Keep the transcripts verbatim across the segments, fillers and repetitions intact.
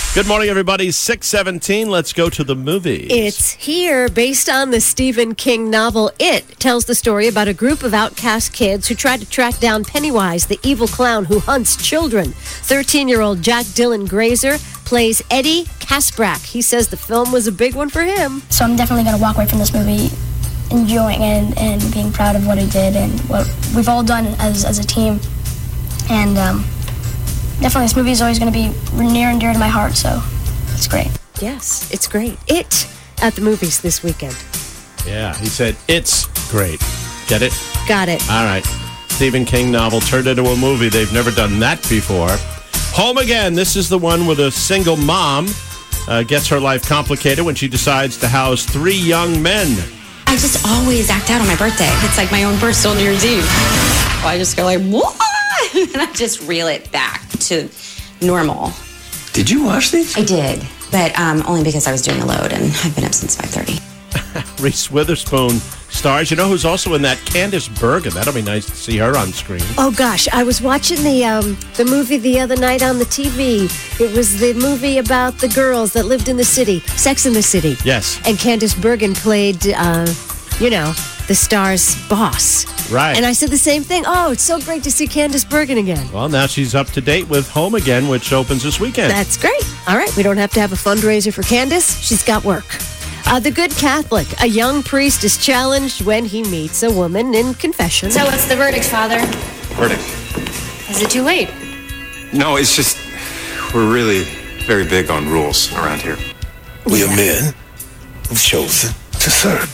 Good morning, everybody. six seventeen. Let's go to the movies. It's here, based on the Stephen King novel It. Tells the story about a group of outcast kids who tried to track down Pennywise, the evil clown who hunts children. thirteen-year-old Jack Dylan Grazer plays Eddie Kaspbrak. He says the film was a big one for him. So I'm definitely going to walk away from this movie enjoying and, and being proud of what I did and what we've all done as, as a team. And um, definitely this movie is always going to be near and dear to my heart, so it's great. Yes, it's great. It at the movies this weekend. Yeah, he said it's great. Get it? Got it. All right. Stephen King novel turned into a movie. They've never done that before. Home Again. This is the one with a single mom uh, gets her life complicated when she decides to house three young men. I just always act out on my birthday. It's like my own personal New Year's Eve. I just go like, what? And I just reel it back to normal. Did you watch these? I did, but um, only because I was doing a load, and I've been up since five thirty. Reese Witherspoon stars. You know who's also in that? Candice Bergen. That'll be nice to see her on screen. Oh, gosh. I was watching the um, the movie the other night on the T V. It was the movie about the girls that lived in the city. Sex in the City. Yes. And Candice Bergen played, uh, you know, the star's boss. Right. And I said the same thing. Oh, it's so great to see Candice Bergen again. Well, now she's up to date with Home Again, which opens this weekend. That's great. All right. We don't have to have a fundraiser for Candice. She's got work. Uh, the Good Catholic. A young priest is challenged when he meets a woman in confession. So what's the verdict, Father? Verdict? Is it too late? No, it's just we're really very big on rules around here. We are men who've chosen to serve.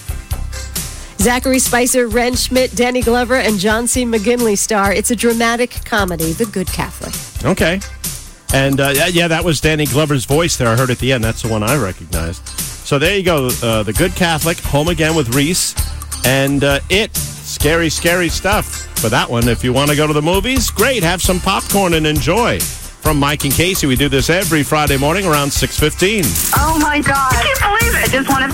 Zachary Spicer, Ren Schmidt, Danny Glover, and John C. McGinley star. It's a dramatic comedy, The Good Catholic. Okay. And, uh, yeah, that was Danny Glover's voice there. I heard at the end. That's the one I recognized. So there you go. Uh, the Good Catholic, Home Again with Reese. And uh, It, scary, scary stuff for that one. If you want to go to the movies, great. Have some popcorn and enjoy. From Mike and Casey, we do this every Friday morning around six fifteen. Oh, my God. I can't believe it. I just want to